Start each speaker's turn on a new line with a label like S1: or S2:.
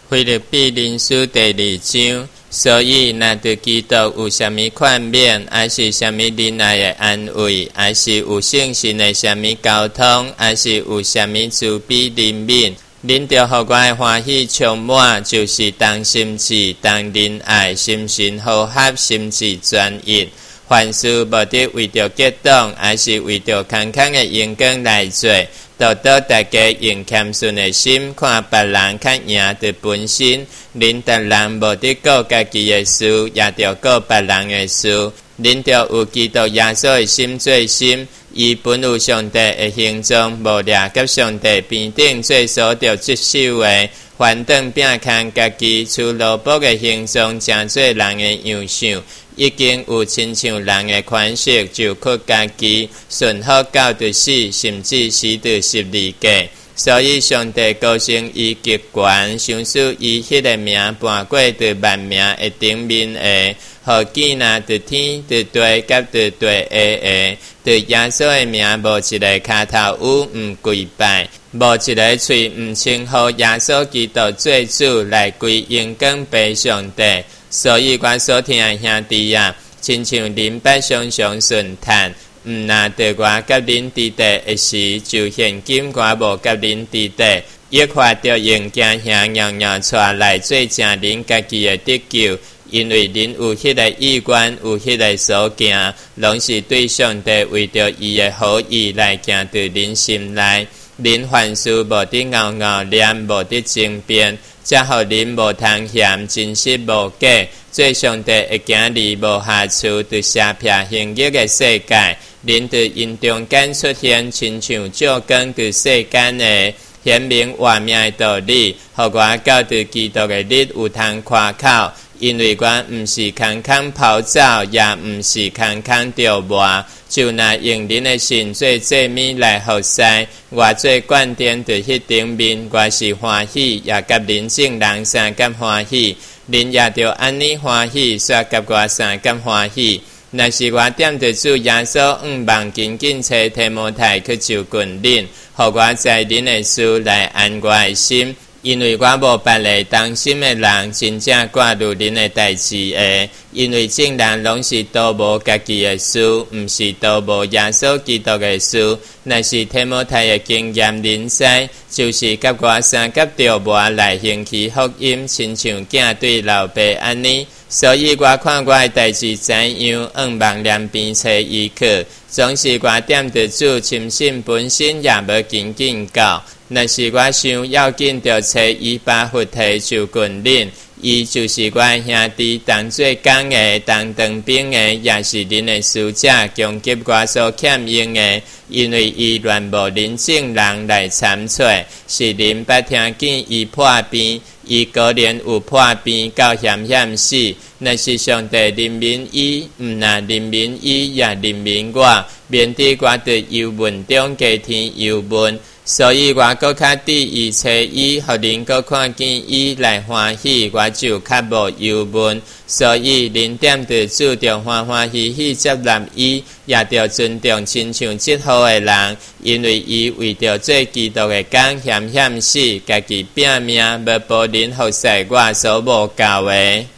S1: 腓立比人书第2章。所以，若对基督有啥物劝勉，还是啥物仁爱的安慰，还是有圣神的啥物交通，还是有啥物慈悲怜悯，恁着互我的欢喜充满，就是当心志、当仁爱、心神和合、心志专一。凡事无得为着激动，还是为着空空的眼光来做，都大家用谦逊的心看别人较赢的本身。恁逐人无得顾家己的事，也着顾别人的事。恁着有基督耶稣的心做心，伊本有上帝的形状，无掠甲上帝边顶做所着接受的。反正摒看家己除萝卜的形状，诚做人的样相，已经有亲像人的款式，就靠家己顺服到就死，甚至死到12架。所以上帝高升伊极权，想使伊迄个名搬过伫万名的顶面下，互见那伫天、伫地、甲伫地下，对耶稣的名无一个骹头有毋跪拜，无一个喙毋称呼耶稣基督做主，来归荣光俾上帝。所以我所听的兄弟啊，亲像恁捌常常顺叹。毋若对我甲恁伫地的时，就现今我无甲恁伫地，亦看着用惊吓样样出来做成恁家己的得救，因为恁有迄个意愿，有迄个所行，拢是对上帝为着伊的好意来行伫恁心内。恁凡事无得拗念，无得争辩，才互恁无通嫌，真实无假，做上帝的囝儿无下处，伫写撇行义的世界。恁伫因中间出现，亲像照光伫世间的显明活命的道理，互我到伫基督的日有通夸口。因为我毋是空空跑走，也毋是空空着磨，就拿用恁的心做祭物来服侍。我做冠冕伫迄顶面，我是欢喜，也甲恁众人相感欢喜。恁也着安尼欢喜，煞甲我相感欢喜。若是我点着主耶稣望紧紧找提摩太去就近恁，互我在恁的事来安我的心。因为我无别个当心的人，真正挂入恁的代志的。因为众人拢是都无家己的事，毋是都无耶稣基督的事。若是提摩太的经验认识，就是甲我相甲着磨来行其福音，亲像囝对老爸安尼。所以我看我的代志怎样，望两边找依靠，总是我点着主，深信本身也无紧紧到。若是我想要紧，着找伊把佛体就近恁，伊就是我的兄弟，当做讲的，当当兵的，也是恁的使者，供给我所欠用的。因为伊乱无恁众人来参出，是恁捌听见伊破病，伊果然有破病到险死。若是上帝怜悯伊，毋若怜悯伊，也怜悯我，免得我伫忧闷中加添忧闷。所以我搁较伫意找伊，互恁搁看见伊来欢喜，我就较无忧闷。所以恁点着主着欢欢喜喜接纳伊，也着尊重亲像这好的人，因为伊为着做基督的工险死，家己拼命，要保恁服侍我所无教的。